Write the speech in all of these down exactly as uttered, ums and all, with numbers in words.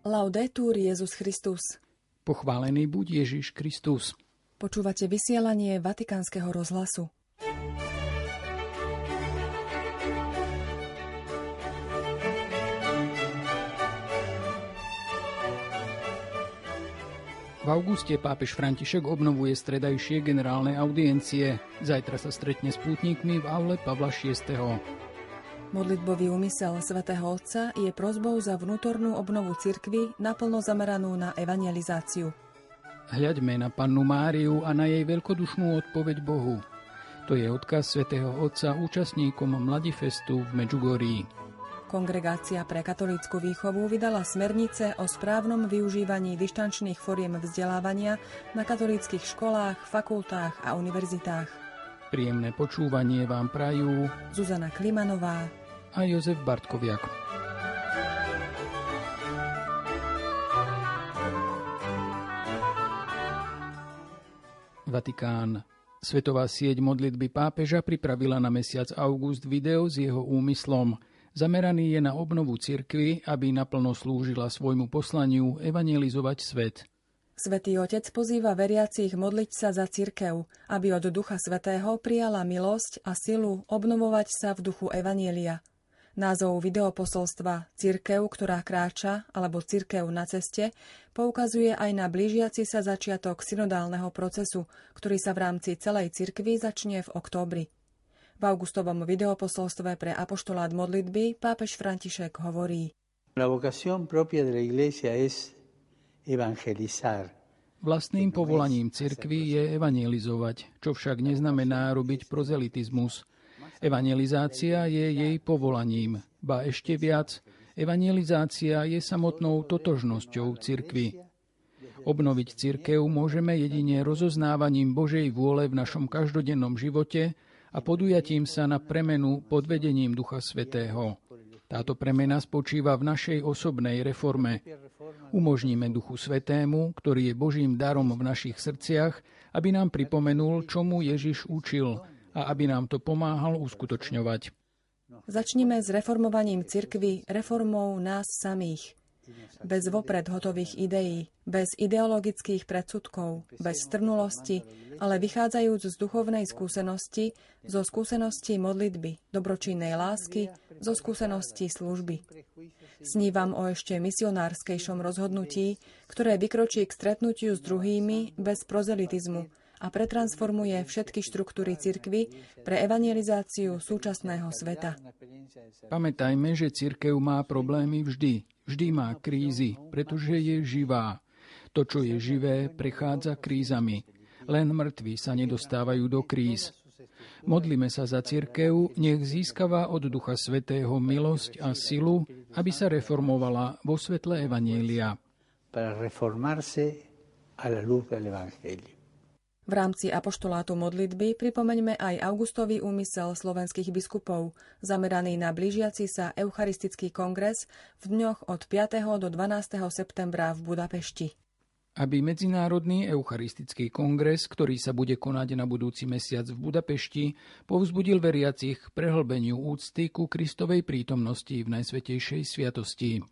Laudetur Jesus Christus. Pochválený buď Ježiš Kristus. Počúvate vysielanie Vatikánskeho rozhlasu. V auguste pápež František obnovuje stredajšie generálne audiencie. Zajtra sa stretne s pútnikmi v aule Pavla šiesteho. Modlitbový úmysel svätého Otca je prosbou za vnútornú obnovu cirkvi naplno zameranú na evangelizáciu. Hľaďme na Pannu Máriu a na jej veľkodušnú odpoveď Bohu. To je odkaz svätého Otca účastníkom Mladifestu v Medžugorí. Kongregácia pre katolícku výchovu vydala smernice o správnom využívaní dištančných foriem vzdelávania na katolíckych školách, fakultách a univerzitách. Príjemné počúvanie vám prajú Zuzana Klimanová a Jozef Bartkoviak. Vatikán. Svetová sieť modlitby pápeža pripravila na mesiac august video s jeho úmyslom. Zameraný je na obnovu cirkvi, aby naplno slúžila svojmu poslaniu evangelizovať svet. Svätý Otec pozýva veriacich modliť sa za cirkev, aby od Ducha Svätého prijala milosť a silu obnovovať sa v duchu evanjelia. Názov videoposolstva Cirkev, ktorá kráča, alebo Cirkev na ceste, poukazuje aj na blížiaci sa začiatok synodálneho procesu, ktorý sa v rámci celej cirkvi začne v októbri. V augustovom videoposolstve pre apoštolát modlitby pápež František hovorí: La vocación propia de la Iglesia es evangelizar. Vlastným povolaním cirkvi je evangelizovať, čo však neznamená robiť prozelitizmus. Evangelizácia je jej povolaním, ba ešte viac, evangelizácia je samotnou totožnosťou cirkvi. Obnoviť cirkev môžeme jedine rozoznávaním Božej vôle v našom každodennom živote a podujatím sa na premenu pod vedením Ducha Svätého. Táto premena spočíva v našej osobnej reforme. Umožníme Duchu Svätému, ktorý je Božím darom v našich srdciach, aby nám pripomenul, čomu Ježiš učil a aby nám to pomáhal uskutočňovať. Začnime s reformovaním cirkvi reformou nás samých. Bez vopred hotových ideí, bez ideologických predsudkov, bez strnulosti, ale vychádzajúc z duchovnej skúsenosti, zo skúsenosti modlitby, dobročinnej lásky, zo skúsenosti služby. Snívam o ešte misionárskejšom rozhodnutí, ktoré vykročí k stretnutiu s druhými bez prozelitizmu a pretransformuje všetky štruktúry cirkvi pre evangelizáciu súčasného sveta. Pamätajme, že cirkev má problémy vždy. Vždy má krízy, pretože je živá. To, čo je živé, prechádza krízami. Len mŕtvi sa nedostávajú do kríz. Modlíme sa za cirkev, nech získava od Ducha Svätého milosť a silu, aby sa reformovala vo svetle evanjelia. V rámci apoštolátu modlitby pripomeňme aj augustový úmysel slovenských biskupov, zameraný na blížiaci sa eucharistický kongres v dňoch od piateho do dvanásteho septembra v Budapešti. Aby Medzinárodný eucharistický kongres, ktorý sa bude konať na budúci mesiac v Budapešti, povzbudil veriacich k prehlbeniu úcty ku Kristovej prítomnosti v Najsvätejšej sviatosti.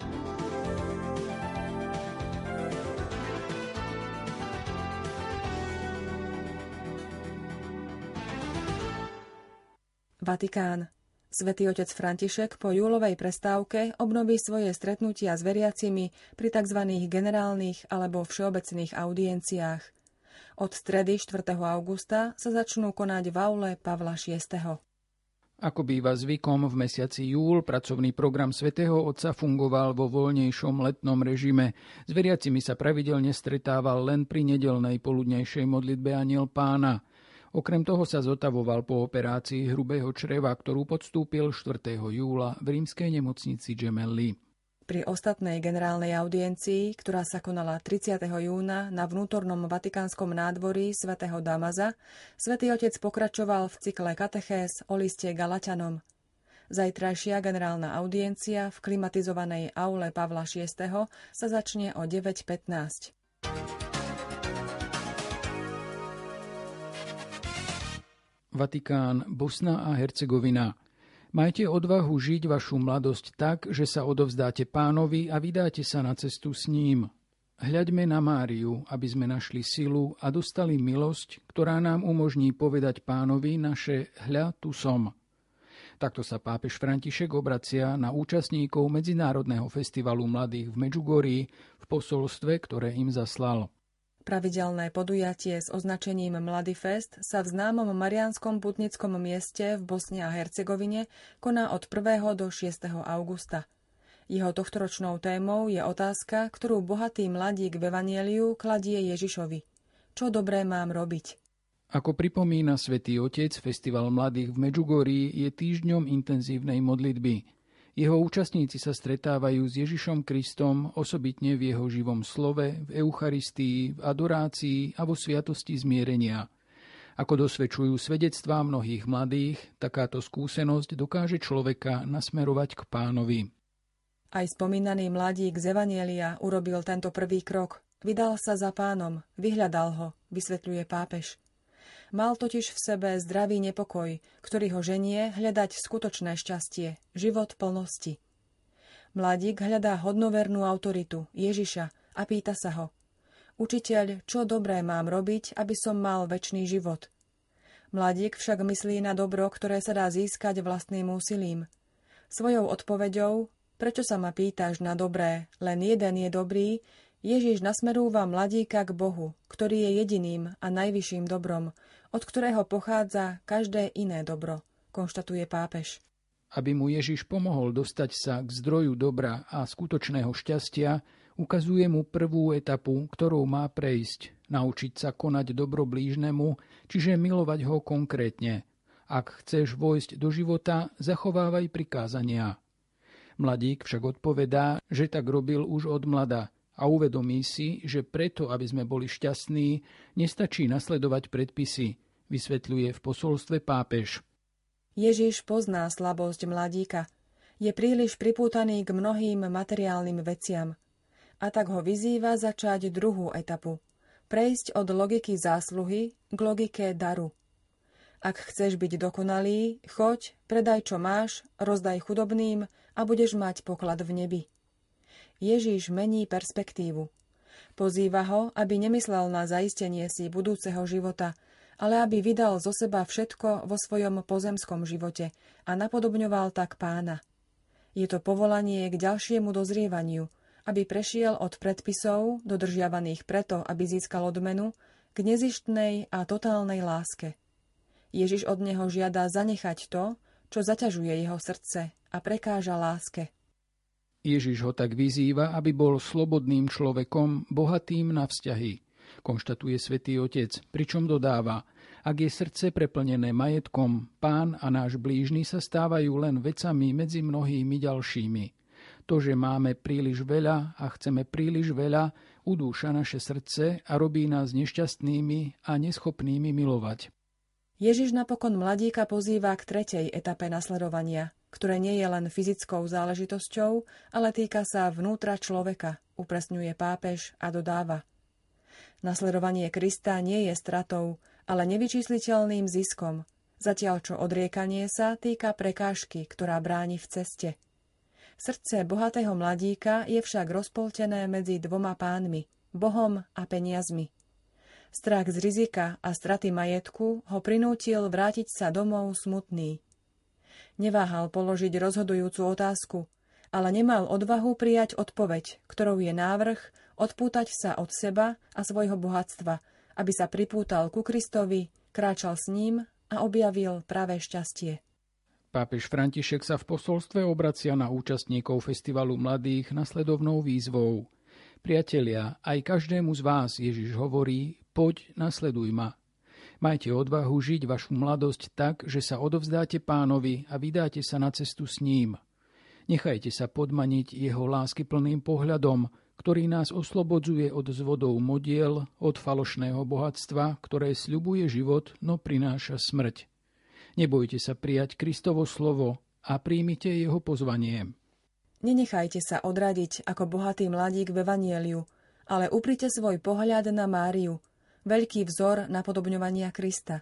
Vatikán. Svätý otec František po júlovej prestávke obnoví svoje stretnutia s veriacimi pri tzv. Generálnych alebo všeobecných audienciách. Od stredy štvrtého augusta sa začnú konať v aule Pavla šiesteho. Ako býva zvykom, v mesiaci júl pracovný program svätého Otca fungoval vo voľnejšom letnom režime. S veriacimi sa pravidelne stretával len pri nedeľnej poludnejšej modlitbe Anjel Pána. Okrem toho sa zotavoval po operácii hrubého čreva, ktorú podstúpil štvrtého júla v rímskej nemocnici Gemelli. Pri ostatnej generálnej audiencii, ktorá sa konala tridsiateho júna na vnútornom vatikánskom nádvorí svätého Damaza, svätý otec pokračoval v cykle katechéz o liste Galatianom. Zajtrajšia generálna audiencia v klimatizovanej aule Pavla šiesteho sa začne o deväť pätnásť. Vatikán, Bosna a Hercegovina. Majte odvahu žiť vašu mladosť tak, že sa odovzdáte Pánovi a vydáte sa na cestu s ním. Hľaďme na Máriu, aby sme našli silu a dostali milosť, ktorá nám umožní povedať Pánovi naše hľa, tu som. Takto sa pápež František obracia na účastníkov Medzinárodného festivalu mladých v Medžugorí v posolstve, ktoré im zaslal. Pravidelné podujatie s označením Mladý fest sa v známom mariánskom putnickom mieste v Bosne a Hercegovine koná od prvého do šiesteho augusta. Jeho tohtoročnou témou je otázka, ktorú bohatý mladík v Evanjeliu kladie Ježišovi. Čo dobré mám robiť? Ako pripomína Svätý Otec, Festival mladých v Medžugorí je týždňom intenzívnej modlitby. Jeho účastníci sa stretávajú s Ježišom Kristom osobitne v jeho živom slove, v Eucharistii, v adorácii a vo sviatosti zmierenia. Ako dosvedčujú svedectvá mnohých mladých, takáto skúsenosť dokáže človeka nasmerovať k Pánovi. Aj spomínaný mladík z Evanjelia urobil tento prvý krok. Vydal sa za Pánom, vyhľadal ho, vysvetľuje pápež. Mal totiž v sebe zdravý nepokoj, ktorý ho ženie hľadať skutočné šťastie, život plnosti. Mladík hľadá hodnovernú autoritu, Ježiša, a pýta sa ho: Učiteľ, čo dobré mám robiť, aby som mal večný život? Mladík však myslí na dobro, ktoré sa dá získať vlastným úsilím. Svojou odpoveďou, prečo sa ma pýtaš na dobré, len jeden je dobrý, Ježiš nasmerúva mladíka k Bohu, ktorý je jediným a najvyšším dobrom, od ktorého pochádza každé iné dobro, konštatuje pápež. Aby mu Ježiš pomohol dostať sa k zdroju dobra a skutočného šťastia, ukazuje mu prvú etapu, ktorou má prejsť, naučiť sa konať dobro blížnemu, čiže milovať ho konkrétne. Ak chceš vojsť do života, zachovávaj prikázania. Mladík však odpovedá, že tak robil už od mlada, a uvedomí si, že preto, aby sme boli šťastní, nestačí nasledovať predpisy, vysvetľuje v posolstve pápež. Ježiš pozná slabosť mladíka. Je príliš pripútaný k mnohým materiálnym veciam. A tak ho vyzýva začať druhú etapu. Prejsť od logiky zásluhy k logike daru. Ak chceš byť dokonalý, choď, predaj čo máš, rozdaj chudobným a budeš mať poklad v nebi. Ježiš mení perspektívu. Pozýva ho, aby nemyslel na zaistenie si budúceho života, ale aby vydal zo seba všetko vo svojom pozemskom živote a napodobňoval tak Pána. Je to povolanie k ďalšiemu dozrievaniu, aby prešiel od predpisov, dodržiavaných preto, aby získal odmenu, k nezištnej a totálnej láske. Ježiš od neho žiada zanechať to, čo zaťažuje jeho srdce a prekáža láske. Ježiš ho tak vyzýva, aby bol slobodným človekom, bohatým na vzťahy, konštatuje Svätý Otec, pričom dodáva: ak je srdce preplnené majetkom, Pán a náš blížny sa stávajú len vecami medzi mnohými ďalšími. To, že máme príliš veľa a chceme príliš veľa, udúša naše srdce a robí nás nešťastnými a neschopnými milovať. Ježiš napokon mladíka pozýva k tretej etape nasledovania, ktoré nie je len fyzickou záležitosťou, ale týka sa vnútra človeka, upresňuje pápež a dodáva: nasledovanie Krista nie je stratou, ale nevyčísliteľným ziskom, zatiaľ čo odriekanie sa týka prekážky, ktorá bráni v ceste. Srdce bohatého mladíka je však rozpoltené medzi dvoma pánmi, Bohom a peniazmi. Strach z rizika a straty majetku ho prinútil vrátiť sa domov smutný. Neváhal položiť rozhodujúcu otázku, ale nemal odvahu prijať odpoveď, ktorou je návrh odpútať sa od seba a svojho bohatstva, aby sa pripútal ku Kristovi, kráčal s ním a objavil pravé šťastie. Pápež František sa v posolstve obracia na účastníkov Festivalu mladých nasledovnou výzvou: priatelia, aj každému z vás Ježiš hovorí: poď, nasleduj ma. Majte odvahu žiť vašu mladosť tak, že sa odovzdáte Pánovi a vydáte sa na cestu s ním. Nechajte sa podmaniť jeho láskyplným pohľadom, ktorý nás oslobodzuje od zvodov modiel, od falošného bohatstva, ktoré sľubuje život, no prináša smrť. Nebojte sa prijať Kristovo slovo a príjmite jeho pozvanie. Nenechajte sa odradiť ako bohatý mladík v Evanjeliu, ale uprite svoj pohľad na Máriu, veľký vzor napodobňovania Krista,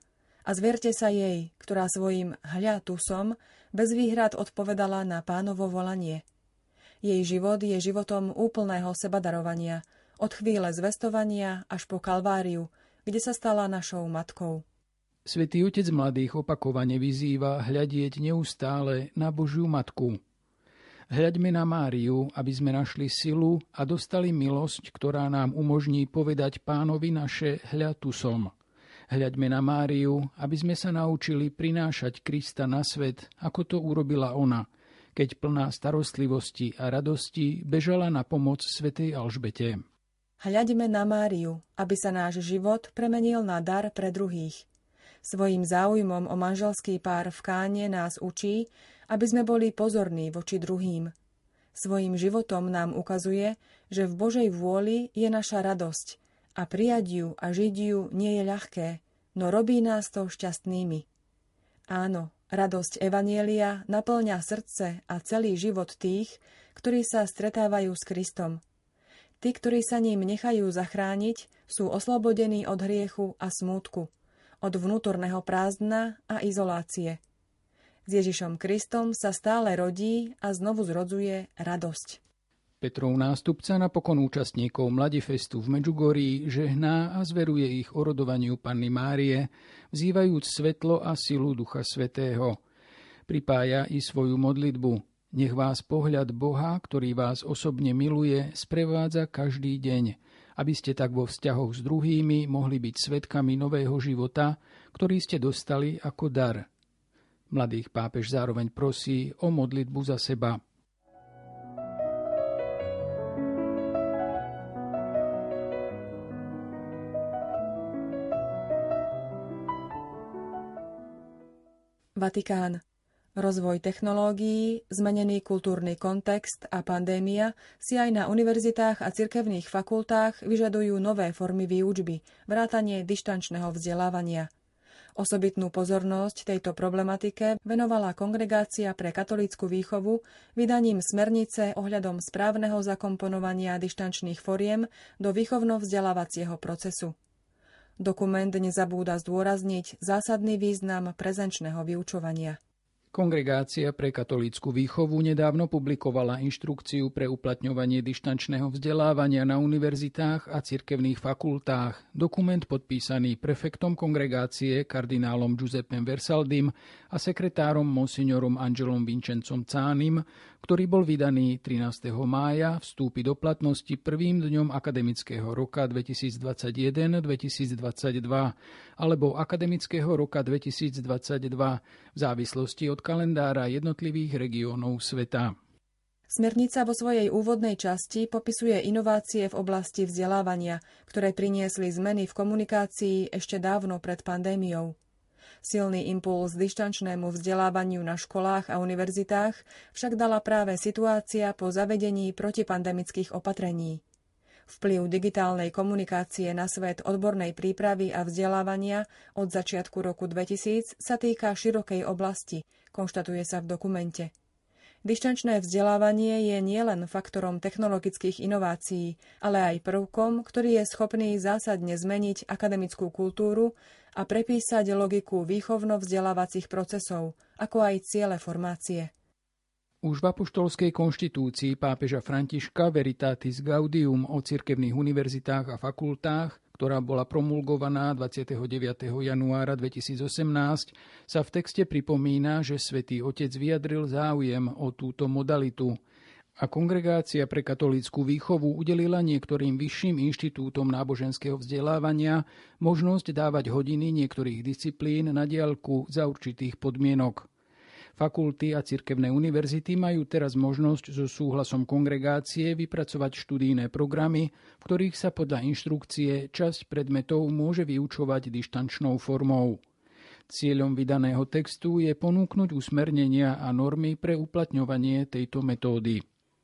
a zverte sa jej, ktorá svojim hľa tu som bez výhrad odpovedala na Pánovo volanie. Jej život je životom úplného sebadarovania, od chvíle zvestovania až po Kalváriu, kde sa stala našou matkou. Svätý Otec mladých opakovane vyzýva hľadieť neustále na Božiu Matku. Hľaďme na Máriu, aby sme našli silu a dostali milosť, ktorá nám umožní povedať Pánovi naše hľa tu som. Hľaďme na Máriu, aby sme sa naučili prinášať Krista na svet, ako to urobila ona, keď plná starostlivosti a radosti bežala na pomoc svätej Alžbete. Hľaďme na Máriu, aby sa náš život premenil na dar pre druhých. Svojím záujmom o manželský pár v Káne nás učí, aby sme boli pozorní voči druhým. Svojím životom nám ukazuje, že v Božej vôli je naša radosť a prijať ju a žiť ju nie je ľahké, no robí nás to šťastnými. Áno, radosť Evanjelia naplňa srdce a celý život tých, ktorí sa stretávajú s Kristom. Tí, ktorí sa ním nechajú zachrániť, sú oslobodení od hriechu a smútku, od vnútorného prázdna a izolácie. S Ježišom Kristom sa stále rodí a znovu zrodzuje radosť. Petrov nástupca napokon účastníkov Mladifestu v Medžugorí žehná a zveruje ich orodovaniu Panny Márie, vzývajúc svetlo a silu Ducha Svätého. Pripája i svoju modlitbu. Nech vás pohľad Boha, ktorý vás osobne miluje, sprevádza každý deň, aby ste tak vo vzťahoch s druhými mohli byť svedkami nového života, ktorý ste dostali ako dar. Mladých pápež zároveň prosí o modlitbu za seba. Vatikán. Rozvoj technológií, zmenený kultúrny kontext a pandémia si aj na univerzitách a cirkevných fakultách vyžadujú nové formy výučby, vrátanie dištančného vzdelávania. Osobitnú pozornosť tejto problematike venovala Kongregácia pre katolícku výchovu vydaním smernice ohľadom správneho zakomponovania dištančných foriem do výchovno-vzdelávacieho procesu. Dokument nezabúda zdôrazniť zásadný význam prezenčného vyučovania. Kongregácia pre katolícku výchovu nedávno publikovala inštrukciu pre uplatňovanie dištančného vzdelávania na univerzitách a cirkevných fakultách. Dokument podpísaný prefektom kongregácie kardinálom Giuseppem Versaldim a sekretárom monsignorom Angelom Vincencom Cánim, ktorý bol vydaný trinásteho mája, vstúpi do platnosti prvým dňom akademického roka dvetisícdvadsaťjeden dvetisícdvadsaťdva alebo akademického roka dvetisícdvadsaťdva v závislosti od kalendára jednotlivých regiónov sveta. Smernica vo svojej úvodnej časti popisuje inovácie v oblasti vzdelávania, ktoré priniesli zmeny v komunikácii ešte dávno pred pandémiou. Silný impuls dištančnému vzdelávaniu na školách a univerzitách však dala práve situácia po zavedení protipandemických opatrení. Vplyv digitálnej komunikácie na svet odbornej prípravy a vzdelávania od začiatku roku dvetisíc sa týka širokej oblasti, konštatuje sa v dokumente. Dištančné vzdelávanie je nielen faktorom technologických inovácií, ale aj prvkom, ktorý je schopný zásadne zmeniť akademickú kultúru a prepísať logiku výchovno-vzdelávacích procesov, ako aj ciele formácie. Už v apoštolskej konštitúcii pápeža Františka Veritatis Gaudium o cirkevných univerzitách a fakultách, ktorá bola promulgovaná dvadsiateho deviateho januára dvetisícosemnásť, sa v texte pripomína, že Svätý Otec vyjadril záujem o túto modalitu a Kongregácia pre katolícku výchovu udelila niektorým vyšším inštitútom náboženského vzdelávania možnosť dávať hodiny niektorých disciplín na diaľku za určitých podmienok. Fakulty a cirkevné univerzity majú teraz možnosť so súhlasom kongregácie vypracovať študijné programy, v ktorých sa podľa inštrukcie časť predmetov môže vyučovať dištančnou formou. Cieľom vydaného textu je ponúknuť usmernenia a normy pre uplatňovanie tejto metódy.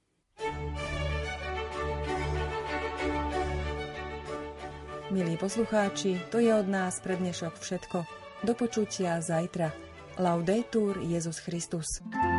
Milí poslucháči, to je od nás pre dnešok všetko. Do počutia zajtra. Laudetur Jesus Christus.